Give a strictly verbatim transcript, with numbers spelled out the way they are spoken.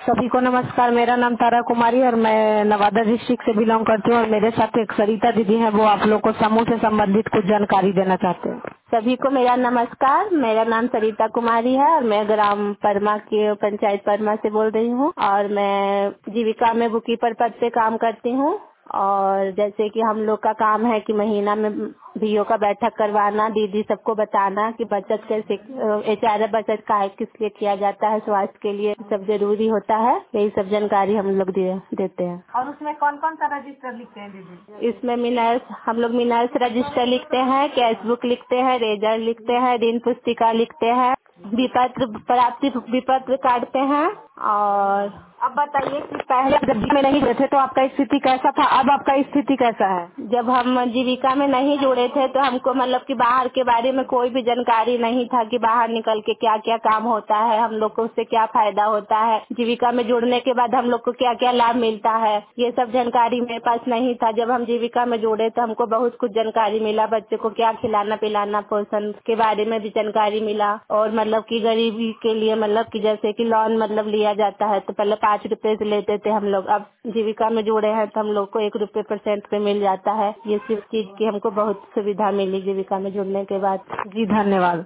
सभी को नमस्कार। मेरा नाम तारा कुमारी और मैं नवादा डिस्ट्रिक्ट से बिलोंग करती हूँ और मेरे साथ एक सरिता दीदी हैं, वो आप लोग को समूह से संबंधित कुछ जानकारी देना चाहते हैं। सभी को मेरा नमस्कार। मेरा नाम सरिता कुमारी है और मैं ग्राम परमा के पंचायत परमा से बोल रही हूँ और मैं जीविका में बुकीपर पद पे काम करती हूँ। और जैसे कि हम लोग का काम है कि महीना में बीओ का बैठक करवाना, दीदी सबको बताना कि बचत कैसे, एच आर एफ बचत का है, किस लिए किया जाता है, स्वास्थ्य के लिए सब जरूरी होता है। यही सब जानकारी हम लोग दे, देते हैं। और उसमें कौन कौन सा रजिस्टर लिखते हैं दीदी? इसमें मिनर्स, हम लोग मिनर्स रजिस्टर लिखते हैं, कैश बुक लिखते हैं, रेजर लिखते हैं, ऋण पुस्तिका लिखते हैं, विपत्र प्राप्ति विपत्र काटते हैं। और अब बताइए कि पहले जब में नहीं जुड़े थे तो आपका स्थिति कैसा था, अब आपका स्थिति कैसा है? जब हम जीविका में नहीं जुड़े थे तो हमको मतलब कि बाहर के बारे में कोई भी जानकारी नहीं था कि बाहर निकल के क्या क्या काम होता है, हम लोग को उससे क्या फायदा होता है, जीविका में जुड़ने के बाद हम लोग को क्या क्या लाभ मिलता है, ये सब जानकारी मेरे पास नहीं था। जब हम जीविका में जुड़े तो हमको बहुत कुछ जानकारी मिला, बच्चे को क्या खिलाना पिलाना, पोषण के बारे में भी जानकारी मिला। और मतलब कि गरीबी के लिए मतलब कि जैसे कि लोन मतलब लिया जाता है तो पहले पाँच रुपए से लेते थे हम लोग, अब जीविका में जुड़े हैं तो हम लोग को एक रुपए परसेंट पे मिल जाता है। ये सिर्फ चीज की हमको बहुत सुविधा मिली जीविका में जुड़ने के बाद। जी धन्यवाद।